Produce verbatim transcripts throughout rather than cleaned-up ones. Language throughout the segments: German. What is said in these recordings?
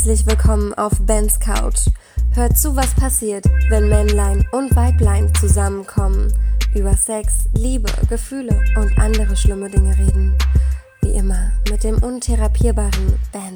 Herzlich willkommen auf Bens Couch. Hört zu, was passiert, wenn Männlein und Weiblein zusammenkommen, über Sex, Liebe, Gefühle und andere schlimme Dinge reden. Wie immer mit dem untherapierbaren Ben.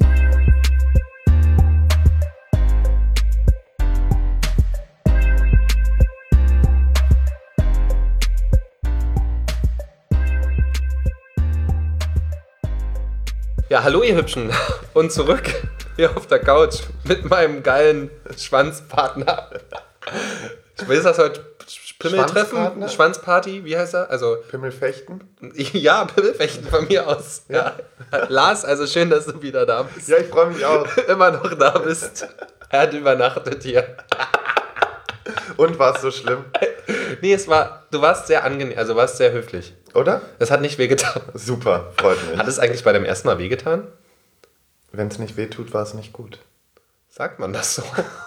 Ja, hallo ihr Hübschen und zurück hier auf der Couch mit meinem geilen Schwanzpartner. Wie ist das heute? Pimmeltreffen? Schwanzparty? Wie heißt er? Also Pimmelfechten? Ja, Pimmelfechten von mir aus. Ja. Ja. Lars, also schön, dass du wieder da bist. Ja, ich freue mich auch. Immer noch da bist. Er hat übernachtet hier. Und war es so schlimm? Nee, es war, du warst sehr angenehm, also warst sehr höflich. Oder? Es hat nicht wehgetan. Super, freut mich. Hat es eigentlich bei dem ersten Mal wehgetan? Wenn es nicht wehtut, war es nicht gut. Sagt man das so?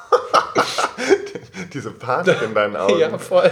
Diese Panik in deinen Augen. Ja, voll.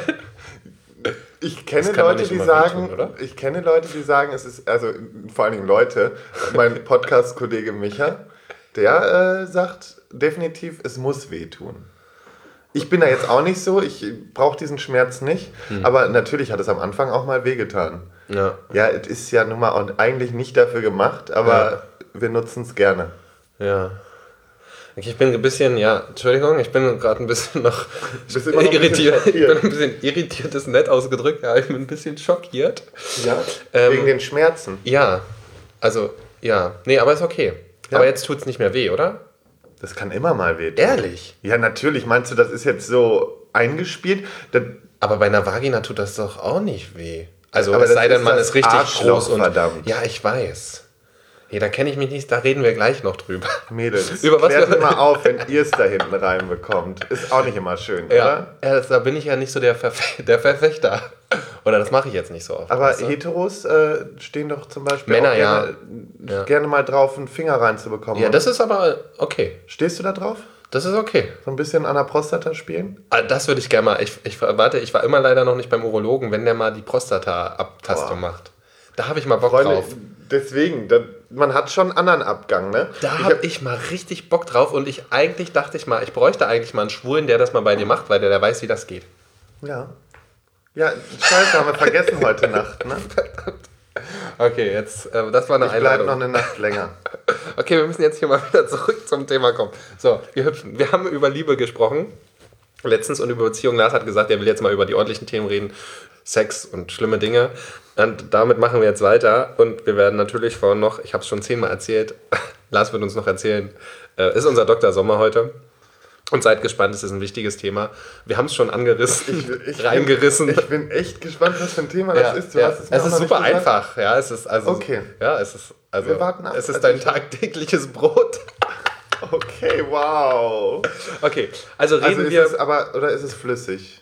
Ich kenne Leute, die sagen, wehtun, ich kenne Leute, die sagen, es ist, also vor allen Dingen Leute, mein Podcast-Kollege Micha, der äh, sagt definitiv, es muss wehtun. Ich bin da jetzt auch nicht so, ich brauche diesen Schmerz nicht, hm. aber natürlich hat es am Anfang auch mal wehgetan. Ja, ja, es ist ja nun mal eigentlich nicht dafür gemacht, aber ja. wir nutzen es gerne. Ja. Ich bin ein bisschen, ja, Entschuldigung, ich bin gerade ein bisschen noch, noch irritiert. Ich bin ein bisschen irritiert, ist nett ausgedrückt, ja, ich bin ein bisschen schockiert. Ja, ähm, wegen den Schmerzen. Ja, also, ja, nee, aber ist okay. Ja. Aber jetzt tut es nicht mehr weh, oder? Das kann immer mal wehtun. Ehrlich? Ja, natürlich. Meinst du, das ist jetzt so eingespielt? Das aber bei einer Vagina tut das doch auch nicht weh. Also aber es sei denn, man ist richtig Arschloch, groß und verdammt. Ja, ich weiß. Nee, da kenne ich mich nicht, da reden wir gleich noch drüber. Mädels, über was klärt wir mal auf, wenn ihr es da hinten reinbekommt. Ist auch nicht immer schön, ja. oder? Ja, das, da bin ich ja nicht so der, Verfe- der Verfechter. Oder das mache ich jetzt nicht so oft. Aber weißt du? Heteros äh, stehen doch zum Beispiel Männer, auch gerne, ja. gerne mal drauf, einen Finger reinzubekommen. Ja, das ist aber okay. Stehst du da drauf? Das ist okay. So ein bisschen an der Prostata spielen? Das würde ich gerne mal. Ich, ich, warte, ich war immer leider noch nicht beim Urologen, wenn der mal die Prostata-Abtastung Boah. macht. Da habe ich mal Bock Freunde, drauf. Deswegen, da, man hat schon einen anderen Abgang, ne? Da habe ich, hab ich mal richtig Bock drauf und ich eigentlich dachte ich mal, ich bräuchte eigentlich mal einen Schwulen, der das mal bei dir macht, weil der, der weiß, wie das geht. Ja. Ja, scheiße, haben wir vergessen heute Nacht, ne? Okay, jetzt, äh, das war eine ich Einladung. Ich bleib noch eine Nacht länger. Okay, wir müssen jetzt hier mal wieder zurück zum Thema kommen. So, wir hüpfen. Wir haben über Liebe gesprochen, letztens, und über Beziehung. Lars hat gesagt, er will jetzt mal über die ordentlichen Themen reden. Sex und schlimme Dinge. Und damit machen wir jetzt weiter. Und wir werden natürlich vorhin noch, ich habe es schon zehnmal erzählt, Lars wird uns noch erzählen, äh, ist unser Doktor Sommer heute. Und seid gespannt, es ist ein wichtiges Thema. Wir haben es schon angerissen, ich, ich reingerissen. Bin, ich bin echt gespannt, was für ein Thema ja, das ist. Du ja. hast es es ist super einfach. Ja, es ist also, okay. Ja, es ist, also, wir warten ab. Es ist dein tagtägliches Brot. Okay, wow. Okay, also reden also ist wir... Es aber, oder ist es flüssig?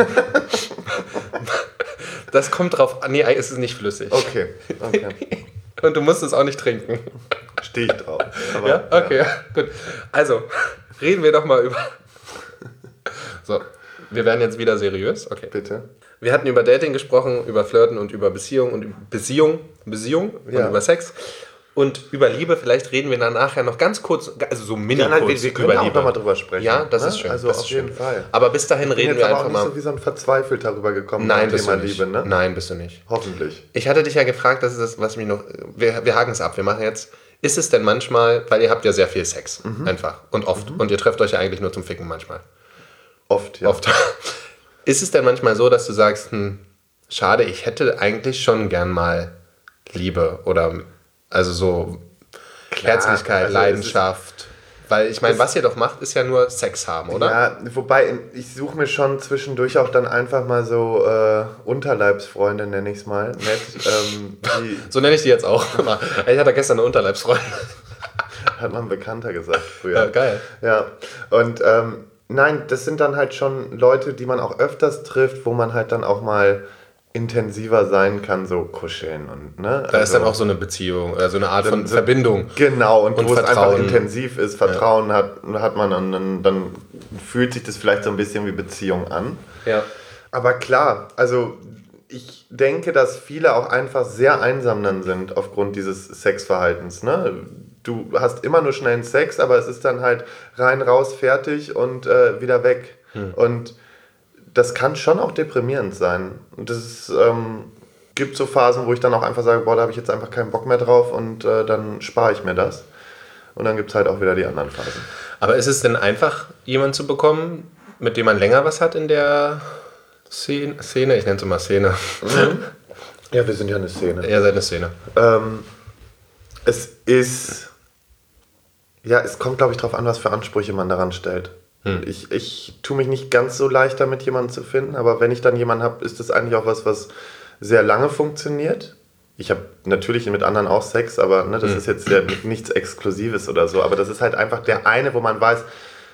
Das kommt drauf an. Nee, es ist nicht flüssig. Okay, okay. Und du musst es auch nicht trinken. Stehe ich drauf. Aber, ja, okay, ja. Gut. Also, reden wir doch mal über... So, wir werden jetzt wieder seriös. Okay. Bitte. Wir hatten über Dating gesprochen, über Flirten und über Beziehung und über Beziehung, Beziehung und ja. über Sex. Und über Liebe, vielleicht reden wir dann nachher noch ganz kurz, also so mini ja, nein, kurz wir, wir können über auch Liebe. noch mal drüber sprechen. Ja, das ne? ist schön. Also das auf ist jeden schön. Fall. Aber bis dahin ich bin reden jetzt wir aber einfach auch nicht mal... so wie so ein verzweifelt darüber gekommen Nein, beim Thema bist du nicht. Liebe, ne? Nein, bist du nicht. Hoffentlich. Ich hatte dich ja gefragt, das ist das, was mich noch... Wir, wir haken es ab, wir machen jetzt... Ist es denn manchmal, weil ihr habt ja sehr viel Sex, mhm. einfach, und oft, mhm. und ihr trefft euch ja eigentlich nur zum Ficken manchmal. Oft, ja. Oft. Ist es denn manchmal so, dass du sagst, hm, schade, ich hätte eigentlich schon gern mal Liebe oder, also so Klar, Herzlichkeit, also Leidenschaft... Weil ich meine, was ihr doch macht, ist ja nur Sex haben, oder? Ja, wobei ich suche mir schon zwischendurch auch dann einfach mal so äh, Unterleibsfreunde, nenne ich es mal. Nett, ähm, die so nenne ich die jetzt auch. Ich hatte gestern eine Unterleibsfreundin. Hat man Bekannter gesagt früher. Ja, geil. Ja, und ähm, nein, das sind dann halt schon Leute, die man auch öfters trifft, wo man halt dann auch mal intensiver sein kann, so kuscheln und ne. Da also, ist dann auch so eine Beziehung, oder so eine Art von so, Verbindung. Genau, und, und wo Vertrauen. es einfach intensiv ist, Vertrauen ja. hat, hat man und dann, dann fühlt sich das vielleicht so ein bisschen wie Beziehung an. Ja. Aber klar, also ich denke, dass viele auch einfach sehr einsam dann sind aufgrund dieses Sexverhaltens, ne? du hast immer nur schnellen Sex, aber es ist dann halt rein, raus, fertig und äh, wieder weg. Hm. Und das kann schon auch deprimierend sein. Und das ist, ähm, gibt so Phasen, wo ich dann auch einfach sage, boah, da habe ich jetzt einfach keinen Bock mehr drauf und äh, dann spare ich mir das. Und dann gibt es halt auch wieder die anderen Phasen. Aber ist es denn einfach, jemanden zu bekommen, mit dem man länger was hat in der Szene? Szene? Ich nenne es immer Szene. Mhm. Ja, wir sind ja eine Szene. Ihr seid eine Szene. Ähm, es ist... Ja, es kommt, glaube ich, darauf an, was für Ansprüche man daran stellt. Hm. Ich, ich tue mich nicht ganz so leicht damit, jemanden zu finden, aber wenn ich dann jemanden habe, ist das eigentlich auch was, was sehr lange funktioniert. Ich habe natürlich mit anderen auch Sex, aber ne, das hm. ist jetzt ja nichts Exklusives oder so. Aber das ist halt einfach der eine, wo man weiß,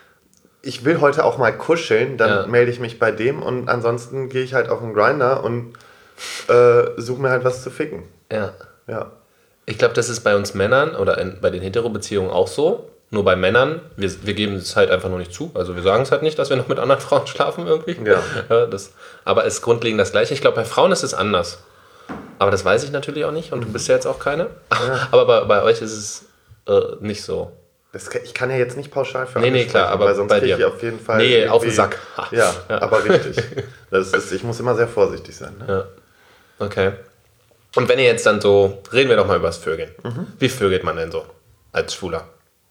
ich will heute auch mal kuscheln, dann ja. melde ich mich bei dem und ansonsten gehe ich halt auf den Grindr und äh, suche mir halt was zu ficken. Ja. Ja. Ich glaube, das ist bei uns Männern oder in, bei den Hetero-Beziehungen auch so. Nur bei Männern, wir, wir geben es halt einfach nur nicht zu. Also wir sagen es halt nicht, dass wir noch mit anderen Frauen schlafen irgendwie. Ja. Ja, das, aber es ist grundlegend das Gleiche. Ich glaube, bei Frauen ist es anders. Aber das weiß ich natürlich auch nicht und du bist ja jetzt auch keine. Ja. Aber bei, bei euch ist es äh, nicht so. Das, ich kann ja jetzt nicht pauschal für Nee, nee, klar, sprechen, aber weil sonst bei kriege dir. ich auf jeden Fall... Nee, auf den Sack. Ja, ja, aber richtig. Das ist, ich muss immer sehr vorsichtig sein. Ne? Ja. Okay. Und wenn ihr jetzt dann so, reden wir doch mal über das Vögeln. Mhm. Wie vögelt man denn so als Schwuler?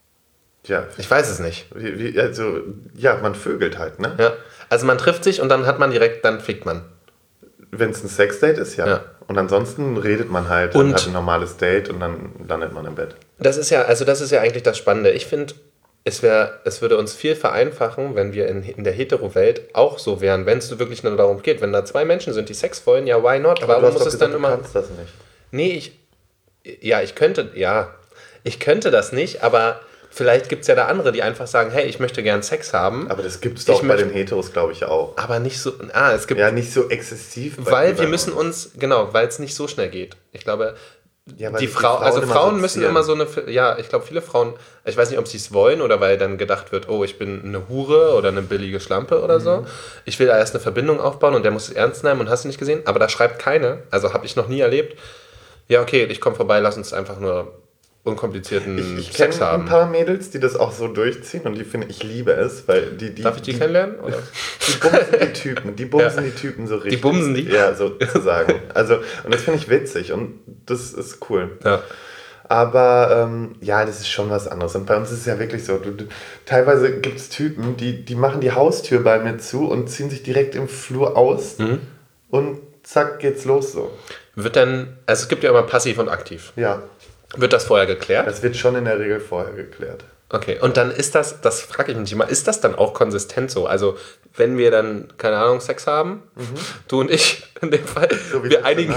Ja. Ich weiß es nicht. Wie, wie, also, ja, man vögelt halt, ne? Ja. Also man trifft sich und dann hat man direkt, dann fickt man. Wenn es ein Sexdate ist, ja. ja. Und ansonsten redet man halt und und hat ein normales Date und dann landet man im Bett. Das ist ja, also das ist ja eigentlich das Spannende. Ich finde, es wäre, es würde uns viel vereinfachen, wenn wir in, in der Hetero-Welt auch so wären, wenn es wirklich nur darum geht. Wenn da zwei Menschen sind, die Sex wollen, ja, why not? Aber warum du hast muss doch es gesagt, dann immer. Du kannst das nicht. Nee, ich. Ja, ich könnte, ja. Ich könnte das nicht, aber vielleicht gibt es ja da andere, die einfach sagen, hey, ich möchte gern Sex haben. Aber das gibt es doch ich bei möchte, den Heteros, glaube ich, auch. Aber nicht so, ah, es gibt... Ja, nicht so exzessiv. Weil wir müssen uns, genau, weil es nicht so schnell geht. Ich glaube, ja, die, Frau, die Frauen, also Frauen so müssen immer so eine, ja, ich glaube, viele Frauen, ich weiß nicht, ob sie es wollen oder weil dann gedacht wird, oh, ich bin eine Hure oder eine billige Schlampe oder mhm. so. Ich will da erst eine Verbindung aufbauen und der muss es ernst nehmen und hast du nicht gesehen. Aber da schreibt keine, also habe ich noch nie erlebt, ja, okay, ich komme vorbei, lass uns einfach nur unkomplizierten ich, ich Sex haben. Ich kenne ein paar Mädels, die das auch so durchziehen und die finde ich liebe es, weil die... die Darf ich die, die kennenlernen? Oder? Die bumsen die Typen, die bumsen ja. die Typen so richtig. Die bumsen die? Ja, sozusagen. Also, und das finde ich witzig und das ist cool. Ja. Aber ähm, ja, das ist schon was anderes. Und bei uns ist es ja wirklich so, du, du, teilweise gibt es Typen, die, die machen die Haustür bei mir zu und ziehen sich direkt im Flur aus mhm. und zack, geht's los so. Wird dann, also es gibt ja immer passiv und aktiv. Ja. Wird das vorher geklärt? Das wird schon in der Regel vorher geklärt. Okay, und dann ist das, das frage ich mich immer, ist das dann auch konsistent so? Also, wenn wir dann, keine Ahnung, Sex haben, mhm. du und ich in dem Fall, so wir, einigen,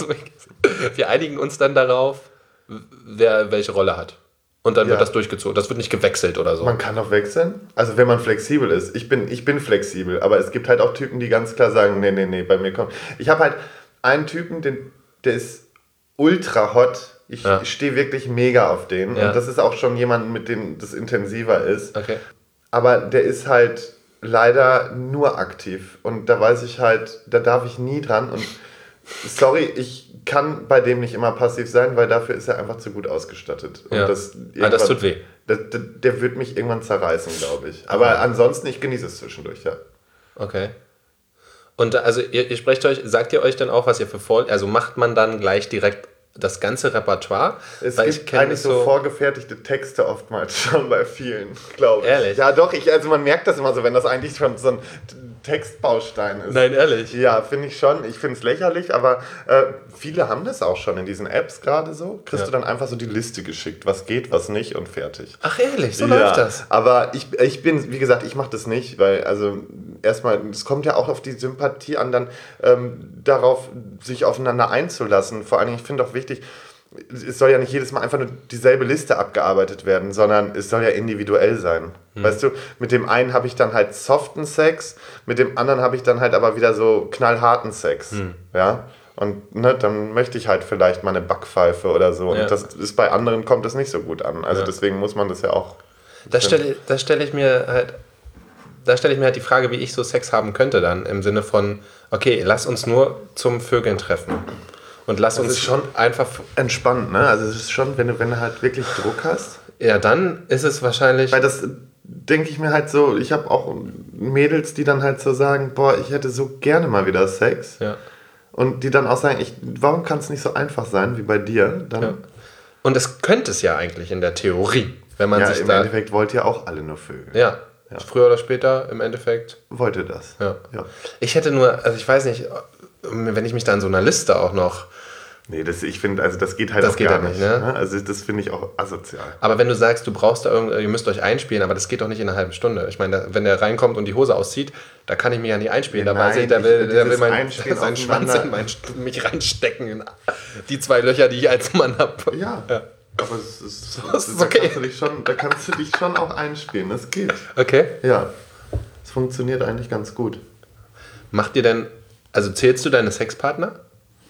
wir einigen uns dann darauf, wer welche Rolle hat. Und dann ja. wird das durchgezogen. Das wird nicht gewechselt oder so. Man kann auch wechseln. Also wenn man flexibel ist. Ich bin, ich bin flexibel, aber es gibt halt auch Typen, die ganz klar sagen, nee, nee, nee, bei mir kommt. Ich habe halt einen Typen, den, der ist ultra hot. Ich ja. stehe wirklich mega auf den. Ja. Und das ist auch schon jemand, mit dem das intensiver ist. Okay. Aber der ist halt leider nur aktiv. Und da weiß ich halt, da darf ich nie dran. Und sorry, ich kann bei dem nicht immer passiv sein, weil dafür ist er einfach zu gut ausgestattet. Und ja. das, ah, das tut weh. Der, der, der wird mich irgendwann zerreißen, glaube ich. Aber okay. ansonsten, ich genieße es zwischendurch, ja. Okay. Und also ihr, ihr sprecht euch, sagt ihr euch dann auch, was ihr für Vor... Also macht man dann gleich direkt das ganze Repertoire? Es Weil gibt eigentlich so, so vorgefertigte Texte oftmals schon bei vielen, glaube ich. Ehrlich? Ja, doch, ich, also man merkt das immer so, wenn das eigentlich schon so ein Textbaustein ist. Nein, ehrlich? Ja, finde ich schon. Ich finde es lächerlich, aber äh, viele haben das auch schon in diesen Apps gerade so. Kriegst ja. du dann einfach so die Liste geschickt, was geht, was nicht und fertig. Ach ehrlich, so ja, läuft das? Aber ich, ich bin, wie gesagt, ich mache das nicht, weil also erstmal, es kommt ja auch auf die Sympathie an, dann ähm, darauf sich aufeinander einzulassen. Vor allen Dingen, ich finde auch wichtig, es soll ja nicht jedes Mal einfach nur dieselbe Liste abgearbeitet werden, sondern es soll ja individuell sein. Hm. Weißt du, mit dem einen habe ich dann halt soften Sex, mit dem anderen habe ich dann halt aber wieder so knallharten Sex. Hm. Ja? Und ne, dann möchte ich halt vielleicht mal eine Backpfeife oder so. Ja. Und das ist bei anderen kommt das nicht so gut an. Also ja. deswegen muss man das ja auch... Da stelle stell ich mir halt... Da stelle ich mir halt die Frage, wie ich so Sex haben könnte dann, im Sinne von, okay, lass uns nur zum Vögeln treffen. Und lass das uns ist schon einfach... entspannt, ne? Also es ist schon, wenn du, wenn du halt wirklich Druck hast. Ja, dann ist es wahrscheinlich... Weil das denke ich mir halt so, ich habe auch Mädels, die dann halt so sagen, boah, ich hätte so gerne mal wieder Sex. Ja. Und die dann auch sagen, ich, warum kann es nicht so einfach sein wie bei dir? Dann, ja. Und es könnte es ja eigentlich in der Theorie, wenn man ja, sich im da... Endeffekt wollt ihr auch alle nur Vögel. Ja. Ja. Früher oder später im Endeffekt. Wollt ihr das? Ja. ja. Ich hätte nur, also ich weiß nicht, wenn ich mich da in so einer Liste auch noch... Nee, das, ich finde, also das geht halt das auch geht gar halt nicht, nicht. Ne? Also das finde ich auch asozial. Aber wenn du sagst, du brauchst da irgendwie, ihr müsst euch einspielen, aber das geht doch nicht in einer halben Stunde. Ich meine, da, wenn der reinkommt und die Hose auszieht, da kann ich mich ja nicht einspielen. Da Nein, weiß ich, der will, ich, der will mein, Einspielen seinen Schwanz in mein, mich reinstecken. In die zwei Löcher, die ich als Mann habe. Ja. ja. Aber es ist, so, das, ist da, okay. kannst du dich schon, da kannst du dich schon auch einspielen. Das geht. Okay. Ja. Es funktioniert eigentlich ganz gut. Macht ihr denn, also zählst du deine Sexpartner?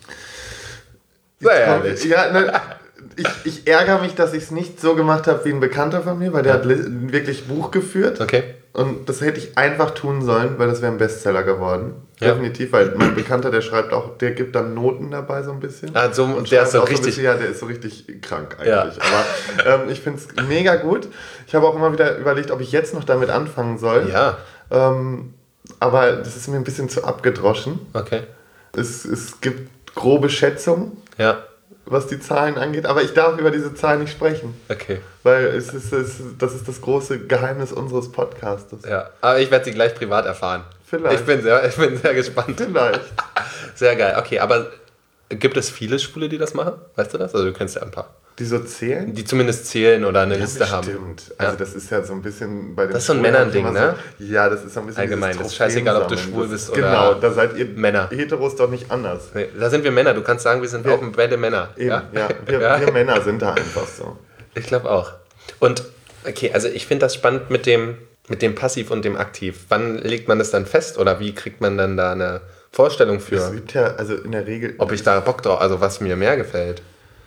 Sehr ehrlich. Ja, ne, ich, ich ärgere mich, dass ich es nicht so gemacht habe wie ein Bekannter von mir, weil der ja. hat wirklich Buch geführt. Okay. Und das hätte ich einfach tun sollen, weil das wäre ein Bestseller geworden. Ja. Definitiv, weil mein Bekannter, der schreibt auch, der gibt dann Noten dabei so ein bisschen. Ah, so, und der ist so auch richtig... So bisschen, ja, der ist so richtig krank eigentlich. Ja. Aber ähm, ich finde es mega gut. Ich habe auch immer wieder überlegt, ob ich jetzt noch damit anfangen soll. Ja. Ähm, aber das ist mir ein bisschen zu abgedroschen. Okay. Es, es gibt grobe Schätzungen, ja. was die Zahlen angeht, aber ich darf über diese Zahlen nicht sprechen. Okay. Weil es ist, es, das ist das große Geheimnis unseres Podcastes. Ja, aber ich werde sie gleich privat erfahren. Vielleicht. Ich bin sehr, ich bin sehr gespannt. Vielleicht. Sehr geil. Okay, aber gibt es viele Schwule, die das machen? Weißt du das? Also du kennst ja ein paar. Die so zählen? Die zumindest zählen oder eine ja, Liste bestimmt. haben. Stimmt. Also ja. das ist ja so ein bisschen bei den Das ist so ein Männerding, ne? So, ja, das ist so ein bisschen allgemein. Das ist scheißegal, ob du schwul bist oder genau, da seid ihr Männer. Heteros doch nicht anders. Nee, da sind wir Männer. Du kannst sagen, wir sind wir, auch beide Männer. Eben, ja, ja. Wir, ja. wir Männer sind da einfach so. Ich glaube auch. Und okay, also ich finde das spannend mit dem, mit dem Passiv und dem Aktiv. Wann legt man das dann fest oder wie kriegt man dann da eine Vorstellung für? Es gibt ja, also in der Regel... Ob ich da Bock drauf, also was mir mehr gefällt.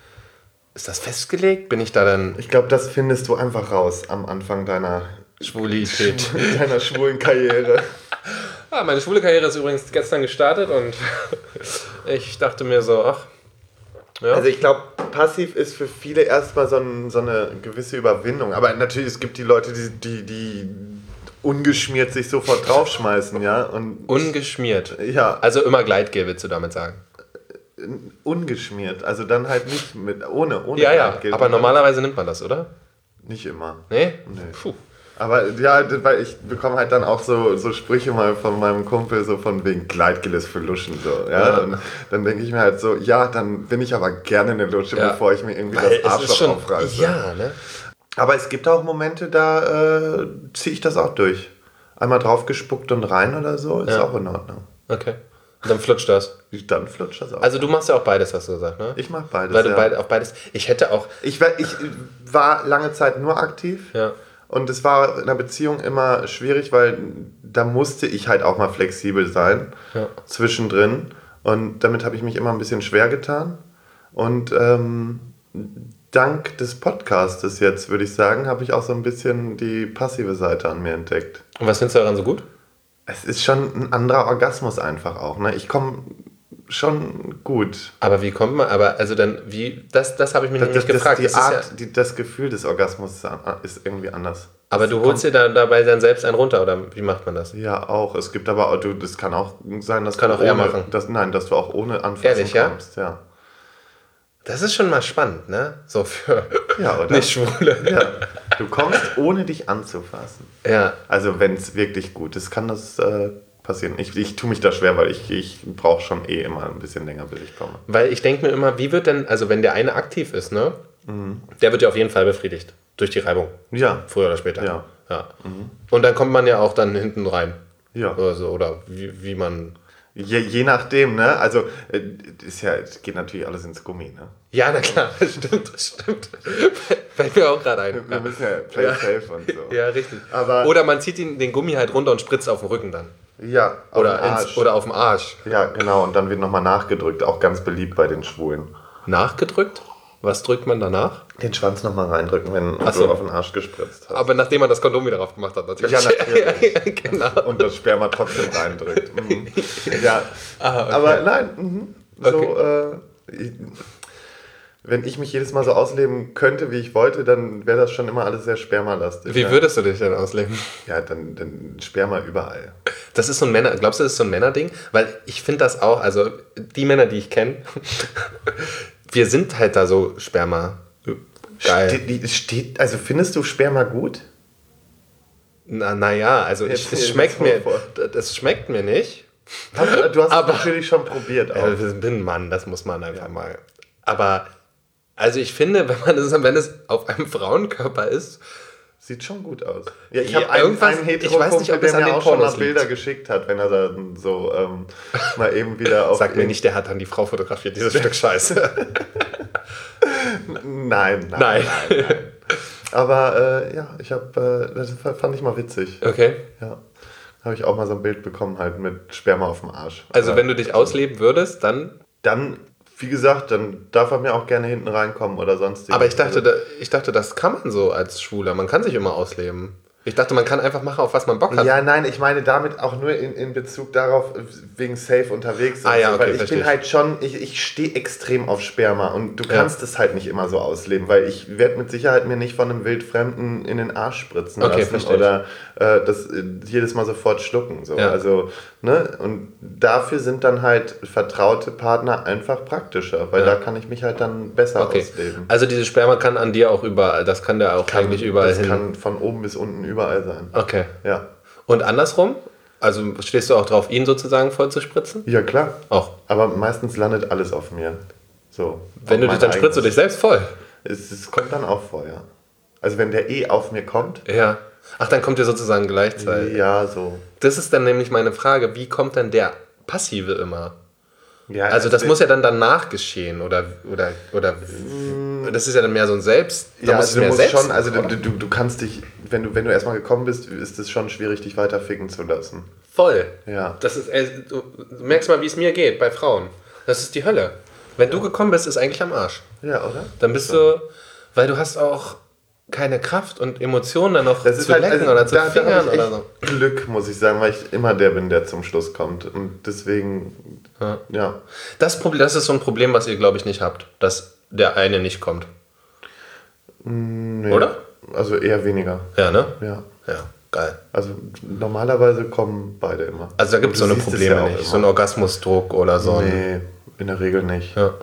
Ist das festgelegt? Bin ich da dann... Ich glaube, das findest du einfach raus am Anfang deiner... Schwulität. Deiner schwulen Karriere. Ah, meine schwule Karriere ist übrigens gestern gestartet und ich dachte mir so, ach... Ja. Also ich glaube, passiv ist für viele erstmal so, ein, so eine gewisse Überwindung. Aber natürlich, es gibt die Leute, die, die, die ungeschmiert sich sofort draufschmeißen, ja. Und ungeschmiert? Ja. Also immer Gleitgel, willst du damit sagen? Ungeschmiert, also dann halt nicht mit, ohne, ohne ja, Gleitgel. Ja, aber normalerweise nimmt man das, oder? Nicht immer. Nee? Nee. Puh. Aber ja, weil ich bekomme halt dann auch so, so Sprüche mal von meinem Kumpel, so von wegen Gleitgel ist für Luschen, so, ja. ja. Und dann denke ich mir halt so, ja, dann bin ich aber gerne eine Lusche, ja. bevor ich mir irgendwie weil das Arschloch schon, aufreiße. Ja, ne? Aber es gibt auch Momente, da äh, ziehe ich das auch durch. Einmal drauf gespuckt und rein oder so, ist ja. auch in Ordnung. Okay. Und dann flutscht das. Dann flutscht das auch. Also du machst ja auch beides, hast du gesagt, ne? Ich mach beides, Weil du ja. beid, auch beides... Ich hätte auch... Ich war, ich war lange Zeit nur aktiv. Ja. Und es war in einer Beziehung immer schwierig, weil da musste ich halt auch mal flexibel sein. Ja. Zwischendrin. Und damit habe ich mich immer ein bisschen schwer getan. Und ähm, dank des Podcastes jetzt, würde ich sagen, habe ich auch so ein bisschen die passive Seite an mir entdeckt. Und was findest du daran so gut? Es ist schon ein anderer Orgasmus einfach auch. Ne? Ich komme schon gut. Aber wie kommt man, aber also dann, wie, das, das habe ich mich das, nämlich das, gefragt. Die das, Art, ist ja, die, das Gefühl des Orgasmus ist irgendwie anders. Aber das du holst dir da, dabei dann selbst einen runter, oder wie macht man das? Ja, auch. Es gibt aber, du, das kann auch sein, dass kann du auch er ohne, machen. Dass, nein, dass du auch ohne Anfassen Ehrlich, kommst. Ja? Ja. Das ist schon mal spannend, ne? So für ja, oder? Nicht-Schwule. Ja. Du kommst, ohne dich anzufassen. Ja. Also wenn es wirklich gut ist, kann das äh, passieren. Ich, ich tue mich da schwer, weil ich, ich brauche schon eh immer ein bisschen länger, bis ich komme. Weil ich denke mir immer, wie wird denn, also wenn der eine aktiv ist, ne? Mhm. Der wird ja auf jeden Fall befriedigt. Durch die Reibung. Ja. Früher oder später. Ja. ja. Mhm. Und dann kommt man ja auch dann hinten rein. Ja. Oder, so, oder wie, wie man... Je, je nachdem, ne? Also, äh, ist ja, es geht natürlich alles ins Gummi, ne? Ja, na klar, stimmt, stimmt. Fällt mir auch gerade ein. Wir, wir müssen ja play ja. safe und so. Ja, richtig. Aber oder man zieht den, den Gummi halt runter und spritzt auf den Rücken dann. Ja, auf oder, den Arsch. Ins, oder auf dem Arsch. Ja, genau, und dann wird nochmal nachgedrückt, auch ganz beliebt bei den Schwulen. Nachgedrückt? Was drückt man danach? Den Schwanz nochmal reindrücken, wenn Ach so. du auf den Arsch gespritzt hast. Aber nachdem man das Kondom wieder drauf gemacht hat, natürlich. Ja, natürlich. ja, genau. Und das Sperma trotzdem reindrückt. Mhm. Ja, ah, okay. aber nein, mhm. so, okay. äh, ich, wenn ich mich jedes Mal so ausleben könnte, wie ich wollte, dann wäre das schon immer alles sehr spermalastig. Wie ja. würdest du dich denn ausleben? Ja, dann, dann Sperma überall. Das ist so ein Männer, glaubst du, das ist so ein Männerding? Weil ich finde das auch, also die Männer, die ich kenne, wir sind halt da so Sperma. Geil. Steht, steht, also findest du Sperma gut? Na, naja, also ich, es schmeckt mir, das schmeckt mir nicht. Du hast aber, es natürlich schon probiert. Auch. Ich bin ein Mann, das muss man einfach ja. mal. Aber, also ich finde, wenn man es, wenn es auf einem Frauenkörper ist, sieht schon gut aus. Ja, ich ja, habe einen, einen Hetero-Kumpel, der mir auch schon mal Bilder liegt. geschickt hat, wenn er dann so ähm, mal eben wieder auf... Sag mir nicht, der hat dann die Frau fotografiert, dieses Stück Scheiße. nein, nein, nein, nein. nein, nein. Aber äh, ja, ich habe, äh, das fand ich mal witzig. Okay. Ja. Habe ich auch mal so ein Bild bekommen, halt mit Sperma auf dem Arsch. Also, wenn du dich ausleben würdest, dann... Dann, wie gesagt, dann darf er mir auch gerne hinten reinkommen oder sonst. Aber ich dachte, da, ich dachte, das kann man so als Schwuler. Man kann sich immer ausleben. Ich dachte, man kann einfach machen, auf was man Bock hat. Ja, nein, ich meine damit auch nur in, in Bezug darauf, wegen safe unterwegs. Ah, ja, so, okay, weil ich bin halt schon, ich, ich stehe extrem auf Sperma und du kannst ja. es halt nicht immer so ausleben, weil ich werde mit Sicherheit mir nicht von einem Wildfremden in den Arsch spritzen okay, lassen oder äh, das jedes Mal sofort schlucken. So. Ja. Also, ne? Und dafür sind dann halt vertraute Partner einfach praktischer, weil ja. da kann ich mich halt dann besser okay. ausleben. Also diese Sperma kann an dir auch überall, das kann der auch kann, eigentlich überall das hin. Das kann von oben bis unten überall sein. Okay. Ja. Und andersrum? Also stehst du auch drauf, ihn sozusagen voll zu spritzen? Ja, klar. Auch. Aber meistens landet alles auf mir. So. Wenn du dich dann spritzt du dich selbst voll? Es, es kommt dann auch vor, ja. Also wenn der eh auf mir kommt. Ja. Ach, dann kommt ihr sozusagen gleichzeitig. Ja, so. Das ist dann nämlich meine Frage, wie kommt dann der Passive immer? Ja, also das muss ja dann danach geschehen oder oder oder das ist ja dann mehr so ein Selbst. Ja, also du musst selbst, schon, also du, du, du kannst dich, wenn du wenn du erstmal gekommen bist, ist es schon schwierig, dich weiter ficken zu lassen. Voll. Ja. Das ist, du merkst mal, wie es mir geht bei Frauen. Das ist die Hölle. Wenn ja. du gekommen bist, ist eigentlich am Arsch. Ja, oder? Dann bist so. du, weil du hast auch keine Kraft und Emotionen dann noch das ist zu halt, lecken also oder zu da, fingern da oder so. Glück, muss ich sagen, weil ich immer der bin, der zum Schluss kommt. Und deswegen, ja. ja. Das, Problem, das ist so ein Problem, was ihr, glaube ich, nicht habt, dass der eine nicht kommt. Nee. Oder? Also eher weniger. Ja, ne? Ja. Ja, geil. Also normalerweise kommen beide immer. Also da gibt es so eine Probleme ja nicht. Immer. So einen Orgasmusdruck oder so. Nee, in der Regel nicht. Ja.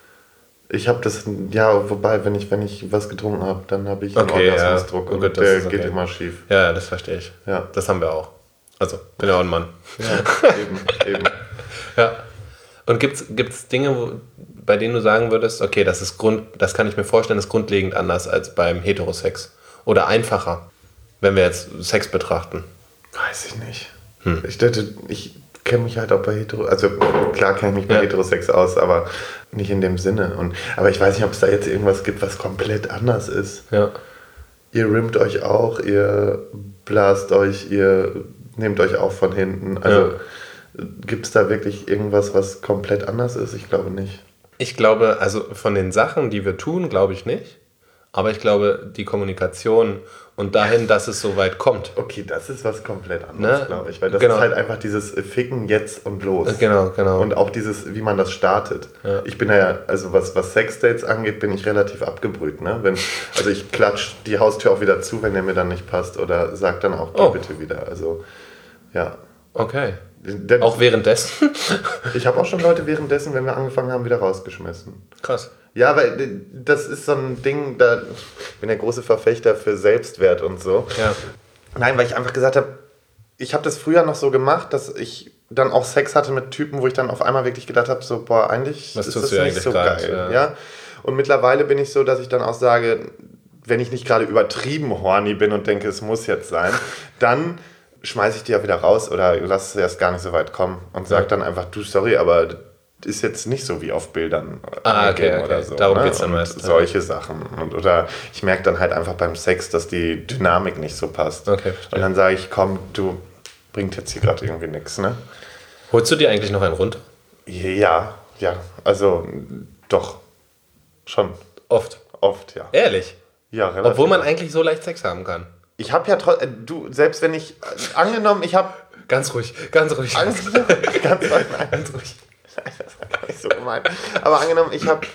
Ich habe das, ja, wobei, wenn ich, wenn ich was getrunken habe, dann habe ich einen okay, Orgasmusdruck ja. und gut, der okay. geht immer schief. Ja, das verstehe ich. Ja. Das haben wir auch. Also, bin ja auch ein Mann. Ja, eben, eben. Ja. Und gibt es Dinge, wo, bei denen du sagen würdest, okay, das ist Grund, das kann ich mir vorstellen, ist grundlegend anders als beim Heterosex? Oder einfacher, wenn wir jetzt Sex betrachten? Weiß ich nicht. Hm. Ich dachte, ich kenne mich halt auch bei Hetero, also klar kenne ich mich bei ja. Heterosex aus, aber nicht in dem Sinne. Und, aber ich weiß nicht, ob es da jetzt irgendwas gibt, was komplett anders ist. Ja. Ihr rimmt euch auch, ihr blast euch, ihr nehmt euch auch von hinten. Also ja. gibt es da wirklich irgendwas, was komplett anders ist? Ich glaube nicht. Ich glaube, also von den Sachen, die wir tun, glaube ich nicht. Aber ich glaube, die Kommunikation und dahin, dass es so weit kommt. Okay, das ist was komplett anderes, ne? glaube ich. Weil das genau. ist halt einfach dieses Ficken jetzt und los. Genau, genau. Und auch dieses, wie man das startet. Ja. Ich bin ja, also was, was Sexdates angeht, bin ich relativ abgebrüht. Ne? Wenn, also ich klatsch die Haustür auch wieder zu, wenn der mir dann nicht passt. Oder sag dann auch, geh oh. bitte wieder. Also, ja. Okay. Denn, auch währenddessen? Ich habe auch schon Leute währenddessen, wenn wir angefangen haben, wieder rausgeschmissen. Krass. Ja, weil das ist so ein Ding, da ich bin der große Verfechter für Selbstwert und so. Ja. Nein, weil ich einfach gesagt habe, ich habe das früher noch so gemacht, dass ich dann auch Sex hatte mit Typen, wo ich dann auf einmal wirklich gedacht habe, so, boah, eigentlich Was ist tust das du nicht so grad, geil. Ja. Ja? Und mittlerweile bin ich so, dass ich dann auch sage, wenn ich nicht gerade übertrieben horny bin und denke, es muss jetzt sein, dann schmeiße ich die ja wieder raus oder lass es erst gar nicht so weit kommen und sag ja. dann einfach, du, sorry, aber ist jetzt nicht so wie auf Bildern ah, okay, okay. oder so. Darum ne? geht's dann meist. Solche Sachen. Und, oder ich merke dann halt einfach beim Sex, dass die Dynamik nicht so passt. Okay, und dann sage ich, komm, du, bringt jetzt hier gerade irgendwie nichts, ne? Holst du dir eigentlich noch einen runter? Ja, ja, also doch, schon. Oft? Oft, ja. Ehrlich? Ja, relativ. Obwohl man eigentlich so leicht Sex haben kann. Ich habe ja trotzdem, du, selbst wenn ich, angenommen, ich habe... Ganz ruhig, ganz ruhig. Ganz, ganz ruhig, ganz ruhig. nicht so gemeint. Aber angenommen, ich habe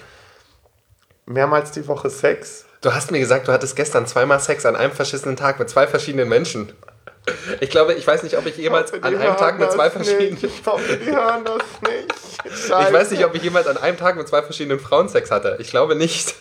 mehrmals die Woche Sex. Du hast mir gesagt, du hattest gestern zweimal Sex an einem verschissenen Tag mit zwei verschiedenen Menschen. Ich glaube, ich weiß nicht, ob ich jemals ich an einem Tag mit zwei verschiedenen... Nicht. Ich hoffe, die hören das nicht. Scheiße. Ich weiß nicht, ob ich jemals an einem Tag mit zwei verschiedenen Frauen Sex hatte. Ich glaube nicht.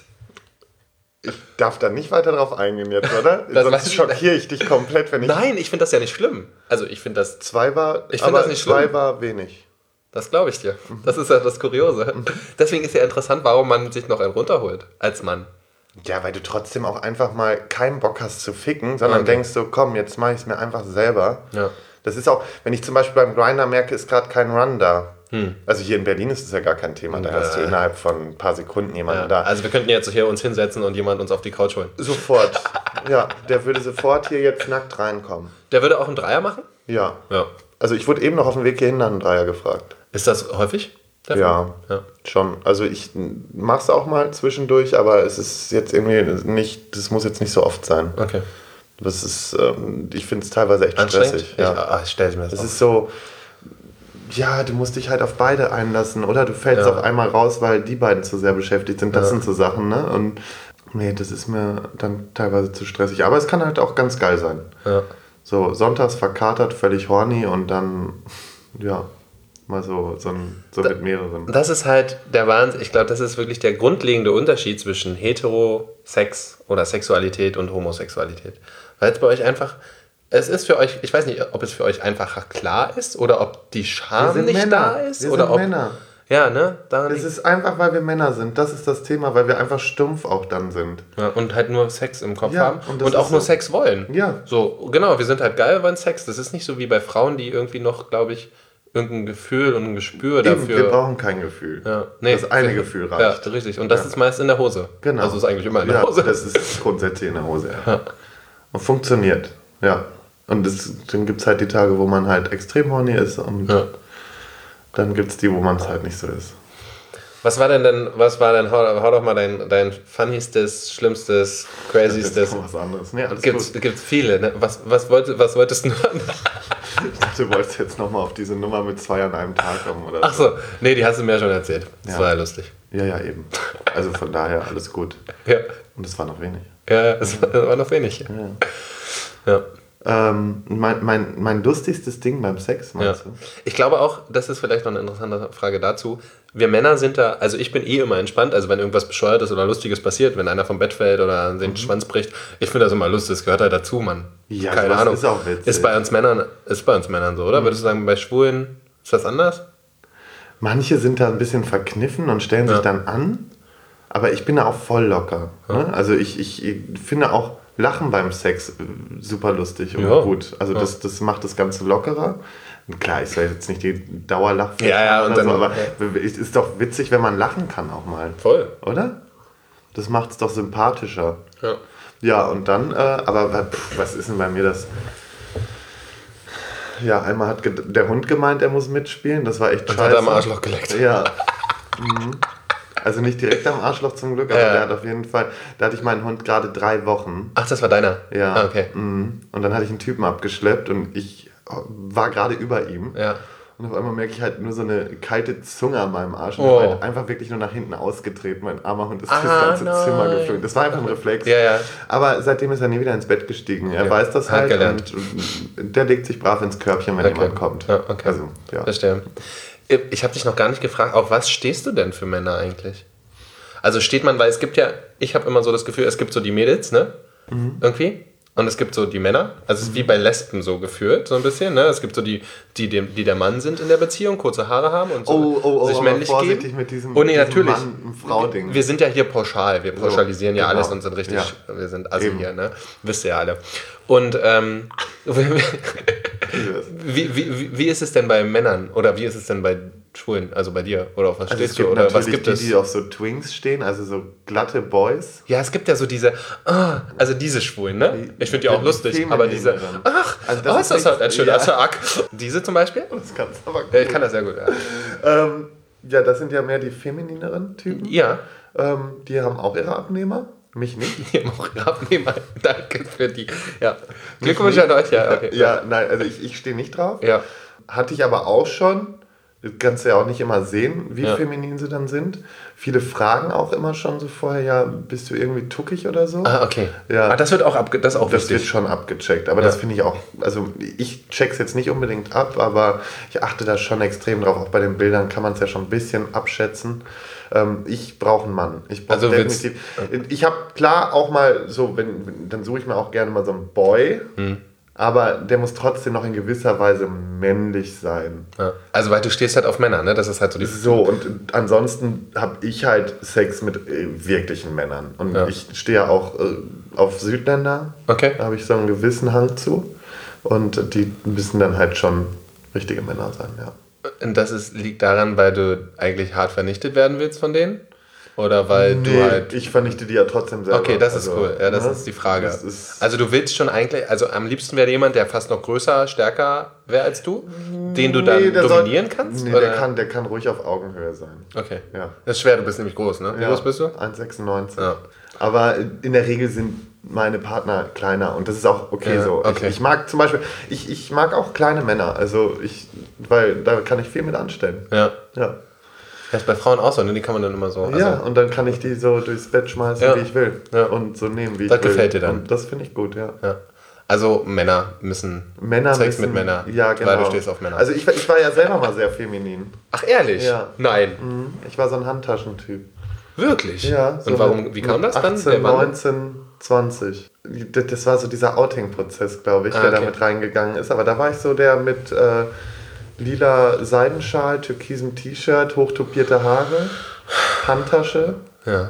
Ich darf da nicht weiter drauf eingehen jetzt, oder? Das Sonst schockiere ich dich komplett, wenn ich... Nein, ich finde das ja nicht schlimm. Also ich finde das... Zwei war... Ich finde das nicht schlimm. Zwei war wenig. Das glaube ich dir. Das ist ja das Kuriose. Deswegen ist ja interessant, warum man sich noch einen runterholt als Mann. Ja, weil du trotzdem auch einfach mal keinen Bock hast zu ficken, sondern okay. denkst so, komm, jetzt mache ich es mir einfach selber. Ja. Das ist auch, wenn ich zum Beispiel beim Grindr merke, ist gerade kein Run da. Hm. Also hier in Berlin ist es ja gar kein Thema, da hast du innerhalb von ein paar Sekunden jemanden ja. da. Also wir könnten jetzt hier uns hinsetzen und jemand uns auf die Couch holen. Sofort. Ja, der würde sofort hier jetzt nackt reinkommen. Der würde auch einen Dreier machen? Ja. Ja. Also ich wurde eben noch auf dem Weg hierhin nach einem Dreier gefragt. Ist das häufig? Ja, ja, schon. Also ich mache es auch mal zwischendurch, aber es ist jetzt irgendwie nicht, das muss jetzt nicht so oft sein. Okay. Das ist, ähm, ich finde es teilweise echt stressig. Ja. Ich, ah, ich stelle mir das Es auf. ist so, ja, du musst dich halt auf beide einlassen oder du fällst ja. auf einmal raus, weil die beiden zu sehr beschäftigt sind. Das ja. sind so Sachen, ne? Und nee, das ist mir dann teilweise zu stressig. Aber es kann halt auch ganz geil sein. Ja. So, sonntags verkatert, völlig horny und dann, ja... Mal so, so, ein, so mit mehreren. Das ist halt der Wahnsinn. Ich glaube, das ist wirklich der grundlegende Unterschied zwischen Heterosex oder Sexualität und Homosexualität. Weil es bei euch einfach, es ist für euch, ich weiß nicht, ob es für euch einfach klar ist oder ob die Scham nicht Männer. da ist. Wir oder sind ob, Männer. Ja, ne? Daran es ist einfach, weil wir Männer sind. Das ist das Thema, weil wir einfach stumpf auch dann sind. Ja, und halt nur Sex im Kopf ja, haben und, und auch so. nur Sex wollen. Ja. So, genau, wir sind halt geil, wollen Sex. Das ist nicht so wie bei Frauen, die irgendwie noch, glaube ich, irgendein Gefühl und ein Gespür Eben, dafür. Wir brauchen kein Gefühl. Ja. Nee, das eine Gefühl reicht. Ja, richtig. Und das ja. ist meist in der Hose. Genau. Also ist eigentlich immer in der ja, Hose. Das ist grundsätzlich in der Hose, ja. ja. Und funktioniert, ja. Und das, dann gibt es halt die Tage, wo man halt extrem horny ist und ja. dann gibt es die, wo man es halt nicht so ist. Was war denn denn, was war denn, hau, hau doch mal dein, dein funniestes, schlimmstes, craziestes. Was anderes. Nee, alles gibt's, gut. Gibt's viele, ne? Was, was, wollt, was wolltest du hören? Ich dachte, du wolltest jetzt nochmal auf diese Nummer mit zwei an einem Tag kommen, oder? Ach so, nee, die hast du mir ja schon erzählt. Das ja. war ja lustig. Ja, ja, eben. Also von daher alles gut. Ja. Und es war noch wenig. Ja, es war, war noch wenig. Ja. ja. Ähm, mein, mein, mein lustigstes Ding beim Sex, meinst ja. du? Ich glaube auch, das ist vielleicht noch eine interessante Frage dazu. Wir Männer sind da, also ich bin eh immer entspannt, also wenn irgendwas Bescheuertes oder Lustiges passiert, wenn einer vom Bett fällt oder den mhm. Schwanz bricht, ich finde das immer lustig, das gehört halt dazu, Mann. Ja, keine Ahnung. Ist auch witzig. Ist bei uns Männern, ist bei uns Männern so, oder? Mhm. Würdest du sagen, bei Schwulen ist das anders? Manche sind da ein bisschen verkniffen und stellen ja. sich dann an, aber ich bin da auch voll locker. Ja. Ne? Also ich, ich, ich finde auch Lachen beim Sex super lustig und ja. gut. Also ja. das, das macht das Ganze lockerer. Klar, ist ja jetzt nicht die Dauerlachfläche, ja, ja, und dann, so, aber ja. es ist doch witzig, wenn man lachen kann auch mal. Voll. Oder? Das macht es doch sympathischer. Ja. Ja, und dann, äh, aber pff, was ist denn bei mir das? Ja, einmal hat der Hund gemeint, er muss mitspielen. Das war echt und scheiße. Hat er am Arschloch geleckt. Ja. Mhm. Also nicht direkt am Arschloch zum Glück, aber ja. der hat auf jeden Fall, da hatte ich meinen Hund gerade drei Wochen. Ach, das war deiner? Ja. Ah, okay. Und dann hatte ich einen Typen abgeschleppt und ich war gerade über ihm. Ja. Und auf einmal merke ich halt nur so eine kalte Zunge an meinem Arsch und oh. habe halt einfach wirklich nur nach hinten ausgetreten. Mein armer Hund ist ah, das ganze nein. Zimmer geflogen. Das war einfach ein Reflex. Ja, ja. Aber seitdem ist er nie wieder ins Bett gestiegen. Er ja. weiß das Hat halt gelernt. und der legt sich brav ins Körbchen, wenn okay. jemand kommt. Ja, okay. Also, ja. Verstehe. Ich habe dich noch gar nicht gefragt, auf was stehst du denn für Männer eigentlich? Also steht man, weil es gibt ja, ich habe immer so das Gefühl, es gibt so die Mädels, ne? Mhm. Irgendwie. Und es gibt so die Männer. Also es ist wie bei Lesben so gefühlt, so ein bisschen, ne? Es gibt so die, die, dem, die der Mann sind in der Beziehung, kurze Haare haben und so oh, oh, oh, sich männlich vorsichtig geben. mit diesem, oh nee, diesem natürlich. Mann-Frau-Ding. Wir sind ja hier pauschal, wir pauschalisieren so, ja genau. alles und sind richtig, ja. wir sind assi hier, ne? Wisst ihr ja alle. Und ähm, wie, wie, wie ist es denn bei Männern oder wie ist es denn bei Schwulen, also bei dir? Oder auf was also stehst du? Oder was gibt die, es? Die, die auf so Twinks stehen, also so glatte Boys. Ja, es gibt ja so diese, oh, also diese Schwulen, ne? Ich finde die auch die lustig, aber diese, ach, also das oh, ist, ist das halt ein schöner ja. Ack. Diese zum Beispiel? Das kannst du aber gut. Ja, ich kann das sehr gut, ja. ähm, ja, das sind ja mehr die feminineren Typen. Ja. Ähm, die haben auch ihre Abnehmer. Mich nicht. Die haben auch ihre Abnehmer. Danke für die. Ja. Glückwunsch an euch, ja. Okay. Ja, nein, also ich, ich stehe nicht drauf. Ja. Hatte ich aber auch schon. Du kannst ja auch nicht immer sehen, wie ja. feminin sie dann sind. Viele fragen auch immer schon so vorher, ja, bist du irgendwie tuckig oder so? Ah, okay. Ja. Ah, das wird auch, abge- das ist auch das wichtig. wird schon abgecheckt, aber ja. das finde ich auch, also ich check's jetzt nicht unbedingt ab, aber ich achte da schon extrem drauf. Auch bei den Bildern kann man es ja schon ein bisschen abschätzen. Ähm, ich brauche einen Mann. Ich brauche also definitiv. Ich habe klar auch mal so, wenn, dann suche ich mir auch gerne mal so einen Boy. Hm. Aber der muss trotzdem noch in gewisser Weise männlich sein. Ja. Also weil du stehst halt auf Männer, ne? Das ist halt so die... So, und ansonsten habe ich halt Sex mit äh, wirklichen Männern. Und ja. ich stehe ja auch äh, auf Südländer. Okay. Da habe ich so einen gewissen Hang zu. Und die müssen dann halt schon richtige Männer sein, ja. Und das ist, liegt daran, weil du eigentlich hart vernichtet werden willst von denen? Oder weil nee, du halt... ich vernichte die ja trotzdem selber. Okay, das also, ist cool. Ja, das ne? ist die Frage. Ist also du willst schon eigentlich... Also am liebsten wäre jemand, der fast noch größer, stärker wäre als du? Den du dann nee, dominieren soll, kannst? Nee, oder? Der, kann, der kann ruhig auf Augenhöhe sein. Okay. Ja. Das ist schwer, du bist nämlich groß, ne? Wie ja, groß bist du? eins Komma sechsundneunzig. Ja. Aber in der Regel sind meine Partner kleiner und das ist auch okay ja, so. Okay. Ich, ich mag zum Beispiel, ich, ich mag auch kleine Männer, also ich, weil da kann ich viel mit anstellen. Ja. Ja. Das ist bei Frauen auch so, ne? Die kann man dann immer so... Also ja, und dann kann ich die so durchs Bett schmeißen, ja. wie ich will. Ja. Und so nehmen, wie das ich will. Das gefällt dir dann? Und das finde ich gut, ja. ja. Also Männer müssen... Männer Sex müssen, mit Männern, ja, genau. weil du stehst auf Männer. Also ich, ich war ja selber mal sehr feminin. Ach, ehrlich? Ja. Nein. Ich war so ein Handtaschentyp. Wirklich? Ja. So und warum, wie kam das dann? achtzehn, neunzehn, zwanzig. Das war so dieser Outing-Prozess, glaube ich, ah, der okay. da mit reingegangen ist. Aber da war ich so der mit... Äh, lila Seidenschal, türkisem T-Shirt, hochtopierte Haare, Handtasche, ja.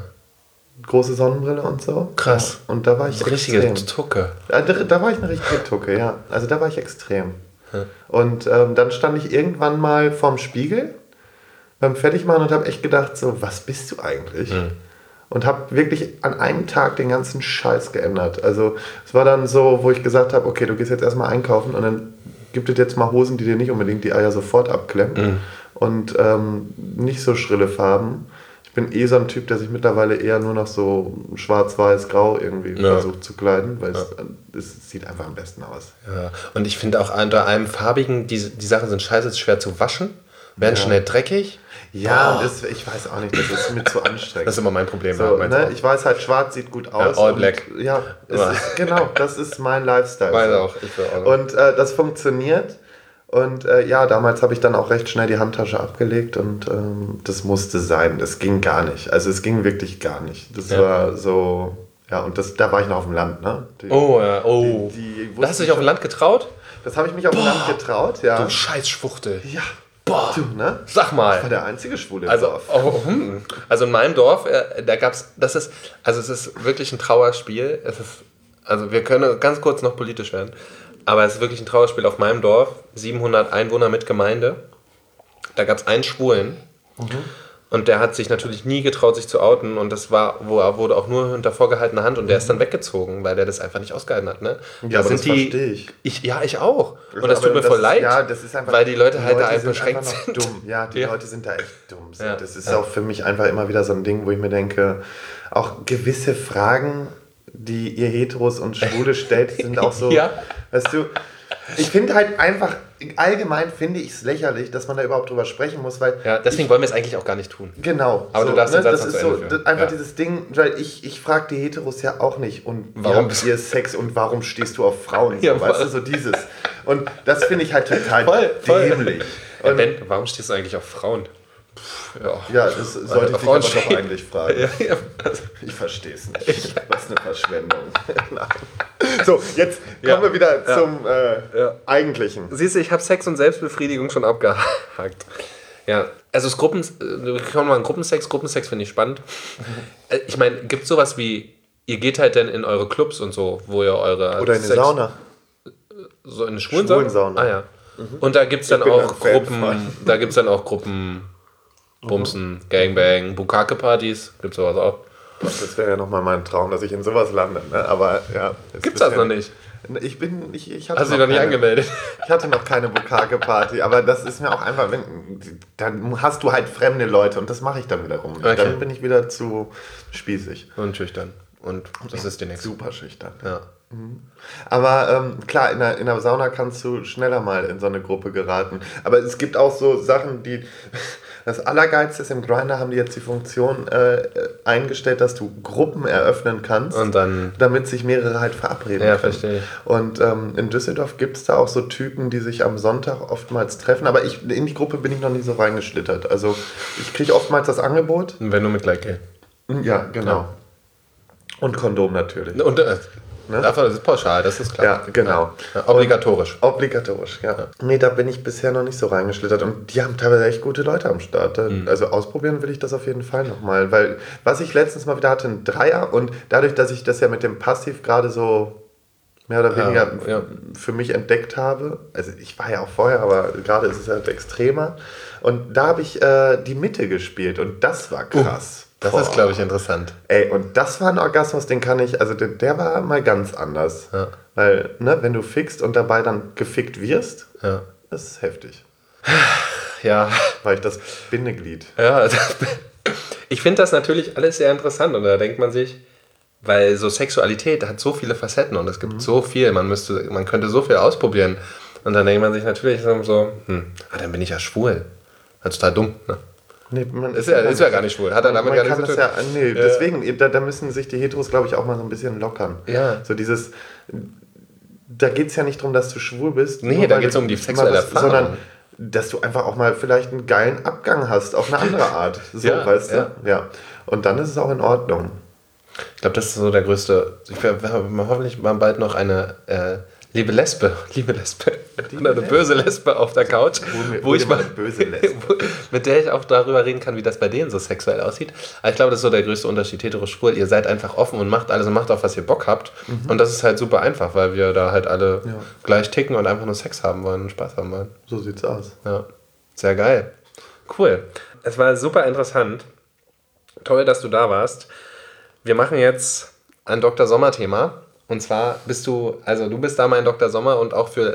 große Sonnenbrille und so. Krass. Ja. Und da war ich eine richtige Tucke. Da, da war ich eine richtige Tucke, ja. Also da war ich extrem. Ja. Und ähm, dann stand ich irgendwann mal vorm Spiegel beim Fertigmachen und habe echt gedacht, so, was bist du eigentlich? Mhm. Und habe wirklich an einem Tag den ganzen Scheiß geändert. Also es war dann so, wo ich gesagt habe, okay, du gehst jetzt erstmal einkaufen und dann gibt es jetzt mal Hosen, die dir nicht unbedingt die Eier sofort abklemmen mhm. und ähm, nicht so schrille Farben. Ich bin eh so ein Typ, der sich mittlerweile eher nur noch so schwarz-weiß-grau irgendwie ja. versucht zu kleiden, weil ja. es, es sieht einfach am besten aus. Ja. Und ich finde auch unter einem farbigen, die, die Sachen sind scheiße, es ist schwer zu waschen, werden ja. schnell dreckig. Ja, und das, ich weiß auch nicht, das ist mir zu anstrengend. Das ist immer mein Problem. So, ne? Ich weiß halt, schwarz sieht gut aus. Ja, all black. Und, ja, es ist, genau, das ist mein Lifestyle. Weiß auch. Ich will auch. Und äh, das funktioniert. Und äh, ja, damals habe ich dann auch recht schnell die Handtasche abgelegt und ähm, das musste sein. Das ging gar nicht. Also es ging wirklich gar nicht. Das ja. war so, ja, und das, da war ich noch auf dem Land, ne? Die, oh, ja, oh. Die, die hast du dich auf dem Land getraut? Das habe ich mich auf dem Land getraut, ja. Du scheiß Schwuchtel. Ja. Boah, du, ne? Sag mal. Ich war der einzige Schwule im also, Dorf. Oh, hm. Also in meinem Dorf, äh, da gab's, das ist, also es ist wirklich ein Trauerspiel. Es ist, also wir können ganz kurz noch politisch werden, aber es ist wirklich ein Trauerspiel auf meinem Dorf. siebenhundert Einwohner mit Gemeinde. Da gab es einen Schwulen mhm. und der hat sich natürlich nie getraut, sich zu outen und das war, wo er wurde auch nur unter vorgehaltener Hand und der mhm. ist dann weggezogen, weil der das einfach nicht ausgehalten hat. Ne? Ja, da aber sind das die, verstehe ich. ich. Ja, ich auch. Das und das tut mir das voll ist, leid, ja, das ist einfach, weil die Leute die halt Leute da einfach sind beschränkt einfach sind. Dumm. Ja, die ja. Leute sind da echt dumm. So. Ja. Das ist ja. auch für mich einfach immer wieder so ein Ding, wo ich mir denke, auch gewisse Fragen, die ihr Heteros und Schwule stellt, sind auch so, ja. weißt du, ich finde halt einfach, allgemein finde ich es lächerlich, dass man da überhaupt drüber sprechen muss, weil... Ja, deswegen ich, wollen wir es eigentlich auch gar nicht tun. Genau. Aber so, du darfst ne, den Satz das noch ist zu Ende so führen. einfach ja. dieses Ding, weil ich, ich frage die Heteros ja auch nicht und warum habt ihr Sex und warum stehst du auf Frauen? So, ja, weißt du, so dieses. Und das finde ich halt total voll, voll. dämlich. Ja, Ben, warum stehst du eigentlich auf Frauen? Ja, ja das sollte ich dich aber doch eigentlich fragen. Ja, ja. Ich verstehe es nicht. Was eine Verschwendung. So, jetzt kommen ja. wir wieder ja. zum äh, ja. Eigentlichen. Siehst du, ich habe Sex und Selbstbefriedigung schon abgehakt. Ja, also das Gruppen, wir kommen mal an Gruppensex. Gruppensex finde ich spannend. Ich meine, gibt es sowas wie, ihr geht halt dann in eure Clubs und so, wo ihr eure... Oder in eine Sauna. So in eine Schwulensauna? Schwulensauna. Ah ja. Mhm. Und da gibt es dann auch Gruppen, da gibt es dann auch Gruppen... Bumsen, Gangbang, Bukake-Partys, gibt's sowas auch? Das wäre ja nochmal mein Traum, dass ich in sowas lande, ne? Aber ja. Gibt's das noch nicht? Ich bin, ich, ich hatte Hast du dich noch nicht keine, angemeldet? Ich hatte noch keine Bukake-Party, aber das ist mir auch einfach, wenn, dann hast du halt fremde Leute und das mache ich dann wiederum. Okay. Dann bin ich wieder zu spießig. Und schüchtern. Und das ist die nächste. Super schüchtern. Ja. Aber ähm, klar, in der, in der Sauna kannst du schneller mal in so eine Gruppe geraten. Aber es gibt auch so Sachen, die... Das Allergeilste ist, im Grindr haben die jetzt die Funktion äh, eingestellt, dass du Gruppen eröffnen kannst, und dann, damit sich mehrere halt verabreden ja, können. Verstehe ich. Und ähm, in Düsseldorf gibt es da auch so Typen, die sich am Sonntag oftmals treffen. Aber ich, in die Gruppe bin ich noch nie so reingeschlittert. Also ich kriege oftmals das Angebot. Wenn du mit Like. Ja, genau. Ja. Und Kondom natürlich. Und äh, ne? Dafür, das ist pauschal, das ist klar. Ja, genau. Ja, obligatorisch. Und, obligatorisch, ja. ja. Nee, da bin ich bisher noch nicht so reingeschlittert. Und die haben teilweise echt gute Leute am Start. Mhm. Also ausprobieren will ich das auf jeden Fall nochmal. Weil was ich letztens mal wieder hatte, ein Dreier. Und dadurch, dass ich das ja mit dem Passiv gerade so mehr oder weniger ja, ja. für mich entdeckt habe. Also ich war ja auch vorher, aber gerade ist es halt extremer. Und da habe ich äh, die Mitte gespielt. Und das war krass. Uh. Das Boah. ist, glaube ich, interessant. Ey, und das war ein Orgasmus, den kann ich, also der, der war mal ganz anders. Ja. Weil, ne, wenn du fickst und dabei dann gefickt wirst, ja. das ist heftig. Ja. Weil ich das Bindeglied. Ja, das, ich finde das natürlich alles sehr interessant und da denkt man sich, weil so Sexualität hat so viele Facetten und es gibt mhm. so viel, man müsste, man könnte so viel ausprobieren. Und dann denkt man sich natürlich so, hm, ah, dann bin ich ja schwul. Das ist total dumm, ne? Nee, man ist, ist, ja, ist ja gar nicht schwul. Hat er damit gar nichts zu tun. Ja, nee, deswegen, da, da müssen sich die Heteros, glaube ich, auch mal so ein bisschen lockern. Ja. So dieses, da geht es ja nicht darum, dass du schwul bist. Nee, da geht es um die sexuelle was, Erfahrung. Sondern, dass du einfach auch mal vielleicht einen geilen Abgang hast, auf eine andere Art. So, ja, weißt ja. du? Ja. Und dann ist es auch in Ordnung. Ich glaube, das ist so der größte, ich werde hoffentlich mal bald noch eine äh, liebe Lesbe, liebe Lesbe, oder eine böse Lesbe auf der Couch, wo, wo ich mal, böse Lesbe. mit der ich auch darüber reden kann, wie das bei denen so sexuell aussieht. Aber ich glaube, das ist so der größte Unterschied, hetero-schwul. Ihr seid einfach offen und macht alles und macht auch, was ihr Bock habt. Mhm. Und das ist halt super einfach, weil wir da halt alle ja. gleich ticken und einfach nur Sex haben wollen und Spaß haben wollen. So sieht's aus. Ja, sehr geil. Cool. Es war super interessant. Toll, dass du da warst. Wir machen jetzt ein Doktor Sommer-Thema. Und zwar bist du, also du bist da mein Doktor Sommer und auch für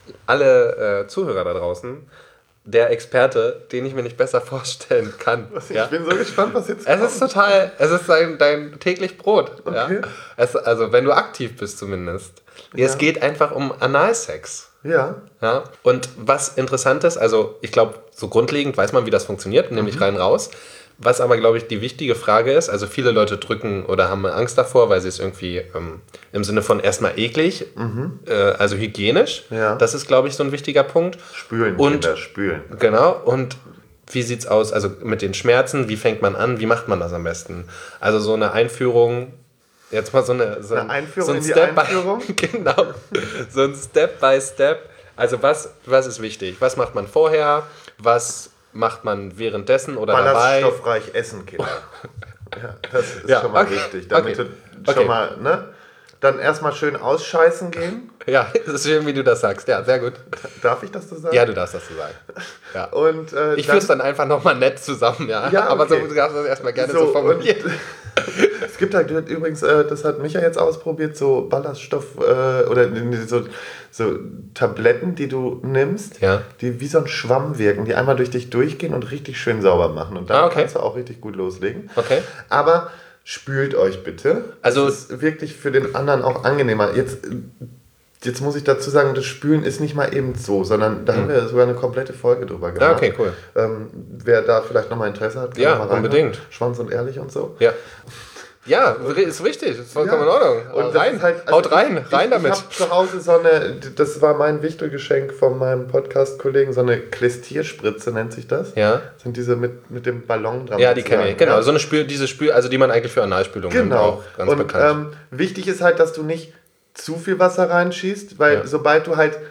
alle äh, Zuhörer da draußen der Experte, den ich mir nicht besser vorstellen kann. Was, ich ja? bin so gespannt, was jetzt es kommt. Es ist total, es ist dein, dein täglich Brot. Okay. Ja? Es, also wenn du aktiv bist zumindest. Ja. Es geht einfach um Analsex. Ja. Ja. Und was interessant ist, also ich glaube, so grundlegend weiß man, wie das funktioniert, nämlich mhm. rein raus. Was aber, glaube ich, die wichtige Frage ist, also viele Leute drücken oder haben Angst davor, weil sie es irgendwie ähm, im Sinne von erstmal eklig, mhm. äh, also hygienisch, ja. das ist, glaube ich, so ein wichtiger Punkt. Spülen, und, Kinder, spülen. Genau, und wie sieht's aus, also mit den Schmerzen, wie fängt man an, wie macht man das am besten? Also so eine Einführung, jetzt mal so eine... So eine Einführung so ein in die Step Einführung? By, genau, so ein Step by Step. Also was, was ist wichtig? Was macht man vorher? Was... macht man währenddessen oder dabei? Ballaststoffreich essen, Kinder. Ja, das ist ja, schon mal okay. wichtig. Damit okay. du schon okay. mal, ne? Dann erstmal schön ausscheißen gehen. Ja, das ist schön, wie du das sagst. Ja, sehr gut. Darf ich das so sagen? Ja, du darfst das so sagen. Ja. Und, äh, ich führe es dann einfach nochmal nett zusammen, ja. ja okay. Aber so, du darfst das erstmal gerne so, so formulieren. Es gibt halt übrigens, äh, das hat Micha jetzt ausprobiert, so Ballaststoff äh, oder so, so Tabletten, die du nimmst, ja. die wie so ein Schwamm wirken, die einmal durch dich durchgehen und richtig schön sauber machen. Und dann ah, okay. kannst du auch richtig gut loslegen. Okay. Aber spült euch bitte. Also das ist wirklich für den anderen auch angenehmer. Jetzt, jetzt muss ich dazu sagen, das Spülen ist nicht mal eben so, sondern da mhm. haben wir sogar eine komplette Folge drüber gemacht. Ah, okay, cool. Ähm, wer da vielleicht nochmal Interesse hat, kann ja, mal rein. Unbedingt. Schwanz und ehrlich und so. Ja. Ja, ist richtig, ist vollkommen ja. in Ordnung. Und rein, halt, also haut rein, ich, rein ich, damit. Ich habe zu Hause so eine, das war mein Wichtelgeschenk von meinem Podcast-Kollegen, so eine Klestierspritze nennt sich das. Ja. Das sind diese mit, mit dem Ballon dran. Ja, die kenne ich, genau. Ja. So eine Spül, diese Spül, also die man eigentlich für Analspülung genau. nimmt, auch ganz und, bekannt. Ähm, wichtig ist halt, dass du nicht zu viel Wasser reinschießt, weil ja. sobald du halt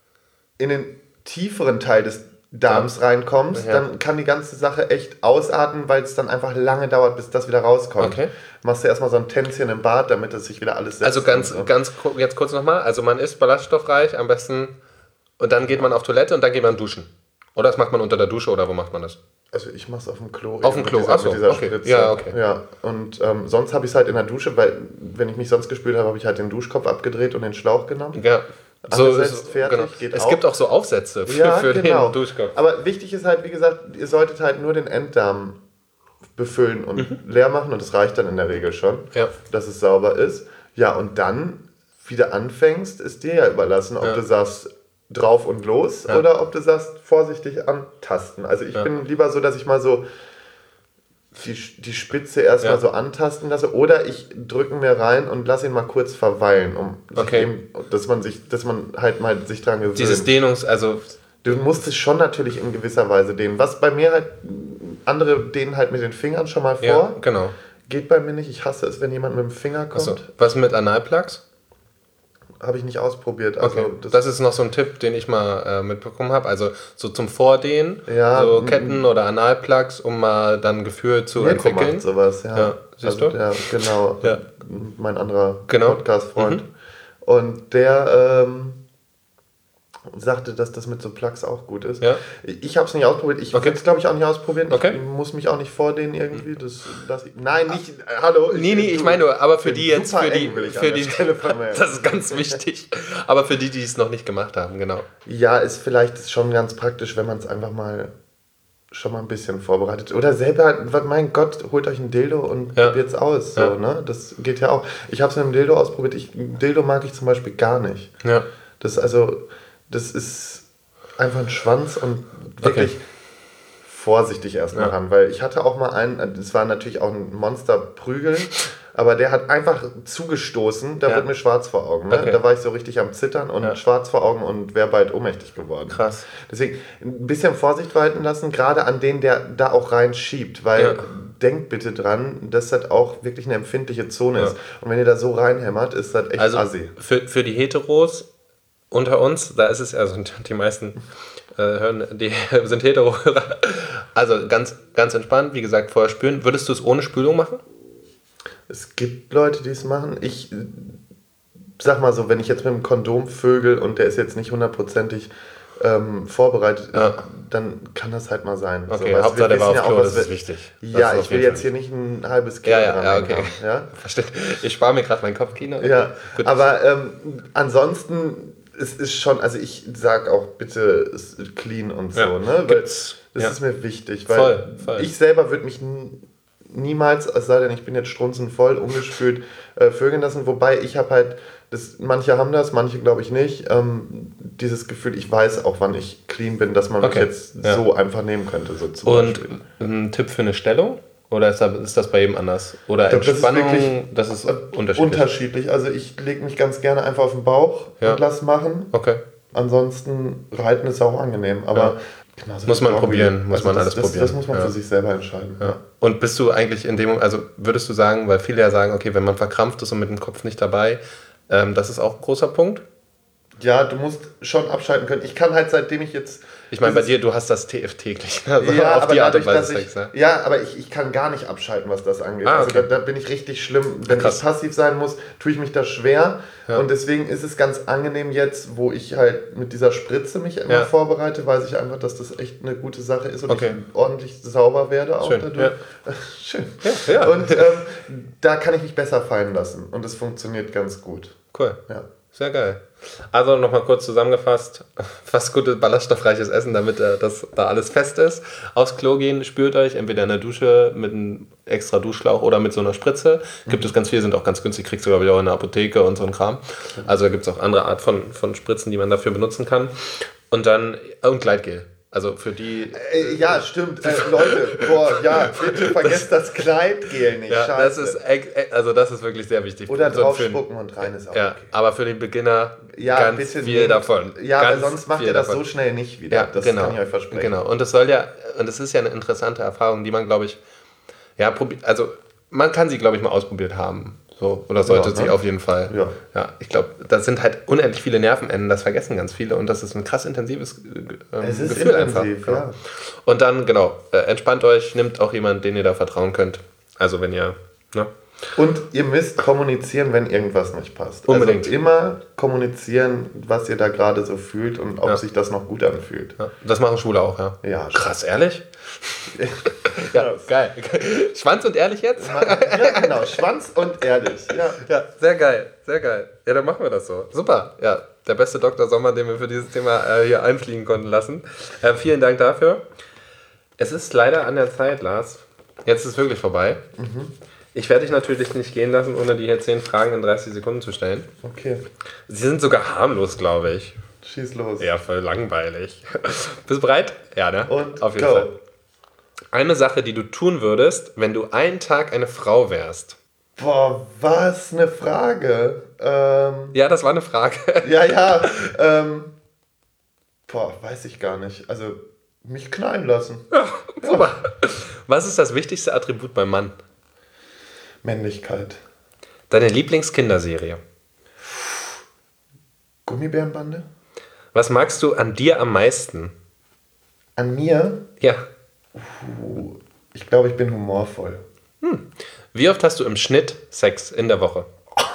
in den tieferen Teil des Darms ja. reinkommst, ja. dann kann die ganze Sache echt ausatmen, weil es dann einfach lange dauert, bis das wieder rauskommt. Okay. Machst du erstmal so ein Tänzchen im Bad, damit es sich wieder alles setzt. Also ganz, so. ganz jetzt kurz nochmal, also man ist ballaststoffreich am besten und dann geht man auf Toilette und dann geht man duschen. Oder das macht man unter der Dusche oder wo macht man das? Also ich mach's auf dem Klo. Auf dem Klo, dieser, achso, dieser okay. Spritze. Ja, okay. Ja, und ähm, sonst habe ich es halt in der Dusche, weil wenn ich mich sonst gespült habe, habe ich halt den Duschkopf abgedreht und den Schlauch genommen. Ja. So Angesetzt, fertig, genau. geht es auch. gibt auch so Aufsätze für, ja, für genau. den Duschkopf. Aber wichtig ist halt, wie gesagt, ihr solltet halt nur den Enddarm befüllen und mhm. leer machen und das reicht dann in der Regel schon, ja. dass es sauber ist. Ja, und dann wieder anfängst, ist dir ja überlassen, ob ja. du sagst, drauf und los ja. oder ob du sagst, vorsichtig antasten. Also ich ja. bin lieber so, dass ich mal so die, die Spitze erstmal ja. so antasten lasse oder ich drücke mir rein und lasse ihn mal kurz verweilen, um okay. eben, dass man sich, dass man halt mal sich dran gewöhnt. Dieses Dehnungs-, also... Du musst es schon natürlich in gewisser Weise dehnen. Was bei mir halt, andere dehnen halt mit den Fingern schon mal vor. Ja, genau. Geht bei mir nicht. Ich hasse es, wenn jemand mit dem Finger kommt. Achso. Was mit Analplugs? Habe ich nicht ausprobiert. Also okay. das, das ist noch so ein Tipp, den ich mal äh, mitbekommen habe. Also so zum Vordehnen, ja, so Ketten oder Analplugs, um mal dann Gefühl zu Mirko entwickeln. Macht sowas, ja. ja. Siehst also du? Der, genau. ja. Mein anderer genau. Podcast-Freund. Mhm. Und der ähm, sagte, dass das mit so Plugs auch gut ist. Ja. Ich habe es nicht ausprobiert. Ich okay. will es, glaube ich, auch nicht ausprobieren. Okay. Ich muss mich auch nicht vordehnen irgendwie. Das, das, nein, nicht. Äh, hallo. Nee, nee, ich meine nur, aber für die jetzt, für die, für die, für das ist ganz wichtig. Aber für die, die es noch nicht gemacht haben, genau. Ja, ist vielleicht schon ganz praktisch, wenn man es einfach mal schon mal ein bisschen vorbereitet. Oder selber, mein Gott, holt euch ein Dildo und ja. probiert's aus. So, ja. ne? Das geht ja auch. Ich habe es mit einem Dildo ausprobiert. Ich, Dildo mag ich zum Beispiel gar nicht. Ja. Das ist also, das ist einfach ein Schwanz und wirklich okay. vorsichtig erstmal ja. ran. Weil ich hatte auch mal einen, das war natürlich auch ein Monsterprügel, aber der hat einfach zugestoßen, da ja. wurde mir schwarz vor Augen. Ne? Okay. Da war ich so richtig am Zittern und ja. schwarz vor Augen und wäre bald ohnmächtig geworden. Krass. Deswegen ein bisschen Vorsicht walten lassen, gerade an den, der da auch reinschiebt, weil ja. denkt bitte dran, dass das auch wirklich eine empfindliche Zone ja. ist. Und wenn ihr da so reinhämmert, ist das echt also assi. Für, für die Heteros unter uns, da ist es, also die meisten äh, hören, die sind hetero. Also ganz, ganz entspannt, wie gesagt, vorher spülen. Würdest du es ohne Spülung machen? Es gibt Leute, die es machen. Ich sag mal so, wenn ich jetzt mit einem Kondom vögel und der ist jetzt nicht hundertprozentig ähm, vorbereitet, ja. dann kann das halt mal sein. Okay, so, Hauptsache der war auf Klo, das ist wichtig. Ja, ist ich will jetzt hier nicht ein halbes Kilo ja, ja, dran ja, okay. haben. Ja? Verstehe. Ich spare mir gerade mein Kopfkino. Okay. Ja, gut. Aber ähm, ansonsten, es ist schon, also ich sag auch bitte clean und so, ja. ne? Weil Gibt's, das ja. ist mir wichtig, weil voll, voll. ich selber würde mich n- niemals, es sei denn, ich bin jetzt strunzenvoll, ungespült äh, vögeln lassen, wobei ich habe halt, das, manche haben das, manche glaube ich nicht, ähm, dieses Gefühl, ich weiß auch, wann ich clean bin, dass man okay. mich jetzt ja. so einfach nehmen könnte. So zum und Beispiel. Ein Tipp für eine Stellung? Oder ist das, ist das bei jedem anders? Oder glaub, Entspannung, das ist, wirklich das ist unterschiedlich? Unterschiedlich. Also ich lege mich ganz gerne einfach auf den Bauch ja. und lass machen. Okay. Ansonsten reiten ist auch angenehm, aber ja. genau, so muss man probieren, muss also man das, alles das, probieren. Das muss man ja. für sich selber entscheiden. Ja. Ja. Und bist du eigentlich in dem, also würdest du sagen, weil viele ja sagen, okay, wenn man verkrampft ist und mit dem Kopf nicht dabei, ähm, das ist auch ein großer Punkt? Ja, du musst schon abschalten können. Ich kann halt, seitdem ich jetzt... Ich meine, bei dir, du hast das T F täglich. Also ja, auf aber die Art und dadurch, Weise dass ich, Sex, ne? ja, aber ich, ich kann gar nicht abschalten, was das angeht. Ah, okay. Also da, da bin ich richtig schlimm. Wenn Krass. ich passiv sein muss, tue ich mich da schwer. Ja. Und deswegen ist es ganz angenehm jetzt, wo ich halt mit dieser Spritze mich immer ja. vorbereite, weiß ich einfach, dass das echt eine gute Sache ist und okay. ich ordentlich sauber werde auch Schön. dadurch. Ja. Schön. Ja, ja. Und ähm, da kann ich mich besser fallen lassen. Und es funktioniert ganz gut. Cool. Ja. Sehr geil. Also nochmal kurz zusammengefasst, fast gutes ballaststoffreiches Essen, damit äh, das da alles fest ist. Aufs Klo gehen, spült euch, entweder in der Dusche mit einem extra Duschschlauch oder mit so einer Spritze. Mhm. Gibt es ganz viel, sind auch ganz günstig, kriegst du glaube ich auch in der Apotheke und so ein Kram. Also da gibt es auch andere Art von, von Spritzen, die man dafür benutzen kann. Und dann, und Gleitgel. Also für die... Äh, ja, stimmt. Äh, Leute, boah, ja, bitte vergesst das, das Gleitgel nicht. Ja, das ist, also das ist wirklich sehr wichtig. Oder so drauf spucken und rein ist auch ja, okay. Aber für den Beginner ja, ganz viel nehmen. davon. Ja, ganz aber sonst macht ihr das davon. so schnell nicht wieder. Ja, das genau, kann ich euch versprechen. Genau. Und es soll ja, und es ist ja eine interessante Erfahrung, die man, glaube ich, ja, probiert, also man kann sie, glaube ich, mal ausprobiert haben. So, oder sollte ja, sie ne? auf jeden Fall. Ja. Ja, ich glaube, da sind halt unendlich viele Nervenenden, das vergessen ganz viele und das ist ein krass intensives ähm, es ist Gefühl intensiv, einfach. Ja. Und dann, genau, äh, entspannt euch, nehmt auch jemanden, den ihr da vertrauen könnt. Also wenn ihr, ne? Und ihr müsst kommunizieren, wenn irgendwas nicht passt. Unbedingt. Also immer kommunizieren, was ihr da gerade so fühlt und ob ja. sich das noch gut anfühlt. Ja. Das machen Schwule auch, ja? Ja. Krass, ehrlich? Ja, geil. Schwanz und ehrlich jetzt? Ja, genau. Schwanz und ehrlich. Ja. Ja, sehr geil. Sehr geil. Ja, dann machen wir das so. Super. Ja, der beste Doktor Sommer, den wir für dieses Thema äh, hier einfliegen konnten lassen. Äh, vielen Dank dafür. Es ist leider an der Zeit, Lars. Jetzt ist es wirklich vorbei. Mhm. Ich werde dich natürlich nicht gehen lassen, ohne dir hier zehn Fragen in dreißig Sekunden zu stellen. Okay. Sie sind sogar harmlos, glaube ich. Schieß los. Ja, voll langweilig. Bist du bereit? Ja, ne? Und auf jeden go. Fall. Eine Sache, die du tun würdest, wenn du einen Tag eine Frau wärst. Boah, was eine Frage. Ähm, ja, das war eine Frage. ja, ja. Ähm, boah, weiß ich gar nicht. Also, mich knallen lassen. Ja, super. Ja. Was ist das wichtigste Attribut beim Mann? Männlichkeit. Deine Lieblingskinderserie? Gummibärenbande? Was magst du an dir am meisten? An mir? Ja. Uh, ich glaube, ich bin humorvoll. Hm. Wie oft hast du im Schnitt Sex in der Woche?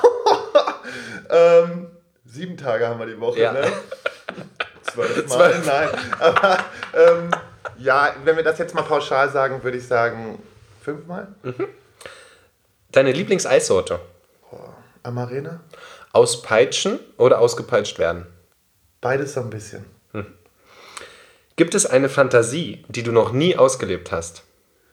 ähm, sieben Tage haben wir die Woche, ja. Ne? Zwölf Mal? Zwölf. Nein. Aber ähm, ja, wenn wir das jetzt mal pauschal sagen, würde ich sagen fünfmal. Mhm. Deine Lieblingseissorte? Oh, Amarena? Auspeitschen oder ausgepeitscht werden? Beides so ein bisschen. Hm. Gibt es eine Fantasie, die du noch nie ausgelebt hast?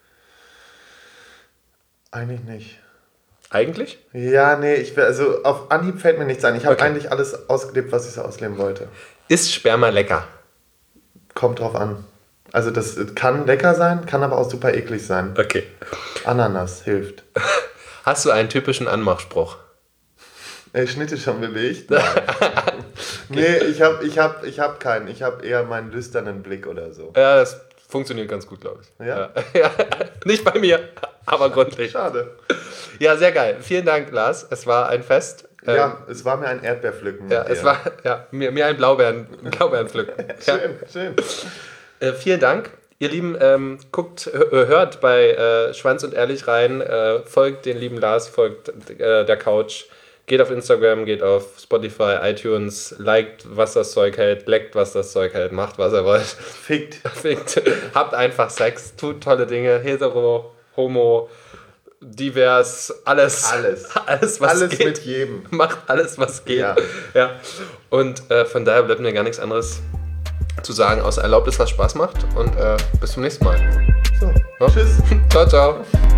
Eigentlich nicht. Eigentlich? Ja, nee, ich, also auf Anhieb fällt mir nichts ein. Ich habe okay. eigentlich alles ausgelebt, was ich so ausleben wollte. Ist Sperma lecker? Kommt drauf an. Also das kann lecker sein, kann aber auch super eklig sein. Okay. Ananas hilft. Hast du einen typischen Anmachspruch? Ey, Schnitte schon belegt? Nein. Nee, ich habe ich hab, ich hab keinen. Ich habe eher meinen lüsternen Blick oder so. Ja, das funktioniert ganz gut, glaube ich. Ja? Ja. Nicht bei mir, aber gründlich. Schade. Ja, sehr geil. Vielen Dank, Lars. Es war ein Fest. Ja, ähm, es war mir ein Erdbeerpflücken. Ja, es war ja, mir, mir ein Blaubeeren, Blaubeerenpflücken. Schön, ja. schön. Äh, vielen Dank. Ihr Lieben, ähm, guckt, hört bei äh, Schwanz und Ehrlich rein, äh, folgt den lieben Lars, folgt äh, der Couch, geht auf Instagram, geht auf Spotify, iTunes, liked, was das Zeug hält, leckt, was das Zeug hält, macht, was ihr wollt. Fickt. Fickt. Habt einfach Sex, tut tolle Dinge, hetero, homo, divers, alles. Alles. Alles, was alles geht. Mit jedem. Macht alles, was geht. Ja. Ja. Und äh, von daher bleibt mir gar nichts anderes zu sagen, außer erlaubt es, was Spaß macht. Und äh, bis zum nächsten Mal. So, ja? Tschüss. Ciao, ciao.